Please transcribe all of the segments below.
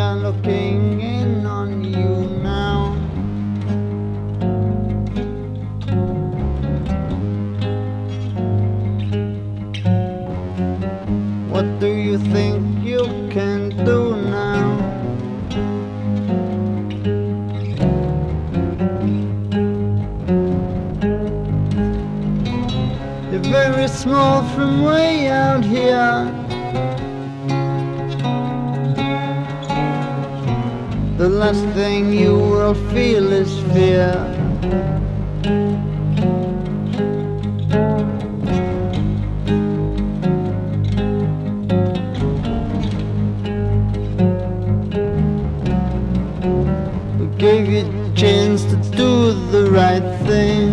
are looking in on you now. What do you think you can do now? You're very small from way out here. The last thing you will feel is fear. We gave you a chance to do the right thing.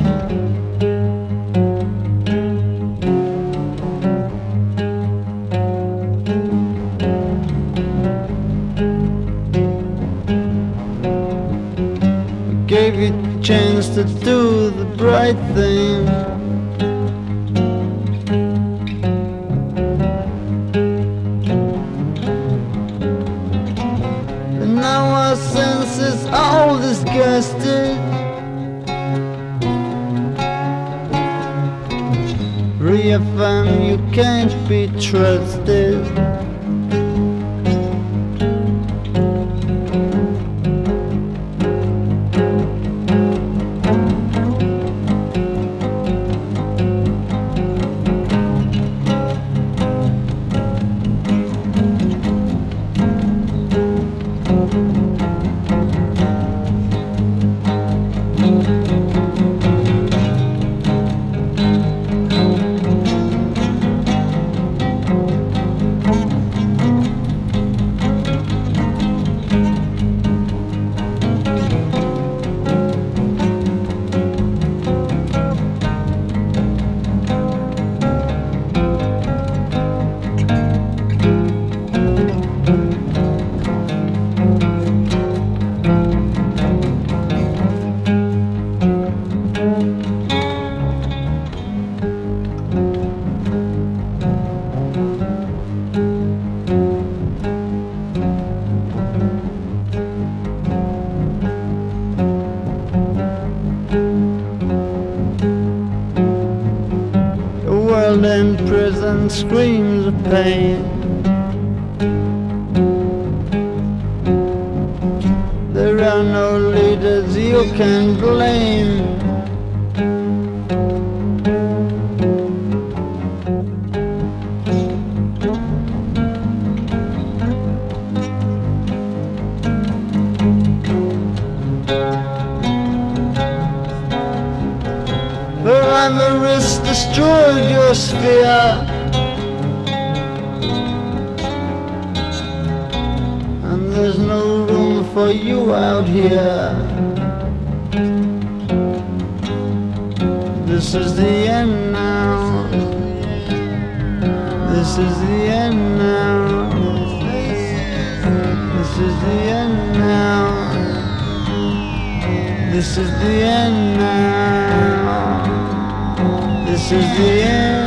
Gave you a chance to do the bright thing. And now our senses all disgusted. Reaffirm you can't be trusted. In prison screams of pain. There are no leaders you can blame. For avarice destroyed your sphere, and there's no room for you out here. This is the end now. This is the end now. This is the end now. This is the end now. This is the end.